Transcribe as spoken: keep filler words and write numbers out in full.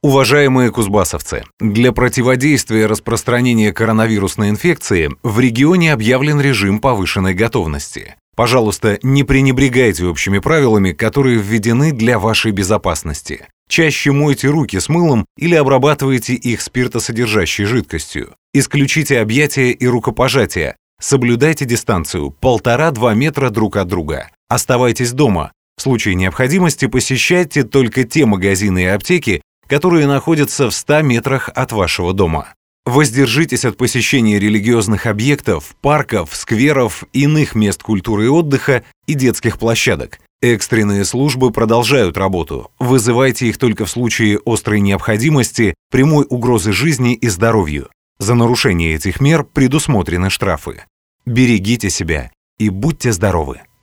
Уважаемые кузбассовцы, для противодействия распространению коронавирусной инфекции в регионе объявлен режим повышенной готовности. Пожалуйста, не пренебрегайте общими правилами, которые введены для вашей безопасности. Чаще мойте руки с мылом или обрабатывайте их спиртосодержащей жидкостью. Исключите объятия и рукопожатия. Соблюдайте дистанцию полтора-два метра друг от друга. Оставайтесь дома. В случае необходимости посещайте только те магазины и аптеки, которые находятся в ста метрах от вашего дома. Воздержитесь от посещения религиозных объектов, парков, скверов, иных мест культуры и отдыха и детских площадок. Экстренные службы продолжают работу. Вызывайте их только в случае острой необходимости, прямой угрозы жизни и здоровью. За нарушение этих мер предусмотрены штрафы. Берегите себя и будьте здоровы!